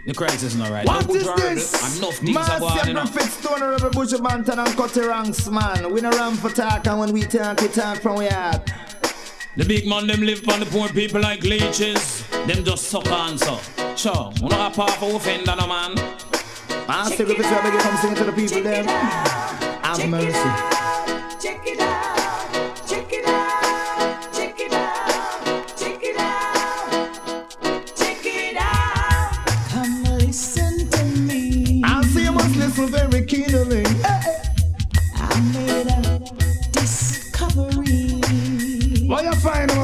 The crisis is not right. What is this? Enough things are going on, you know. Fix Stoner, Rebel Bush Banton and Cutty Ranks, man. We no run for talk, and when we talk from we heart. The big man, them live on the poor people like leeches. Them just suck on, so. Sure, we don't have power for offender, no man. I still if it's ever get come singing to the people there. Have mercy. Check it out, check it out, check it out, check it out, check it out. Come listen to me. I see you must listen very keenly. I made a discovery. What you find out?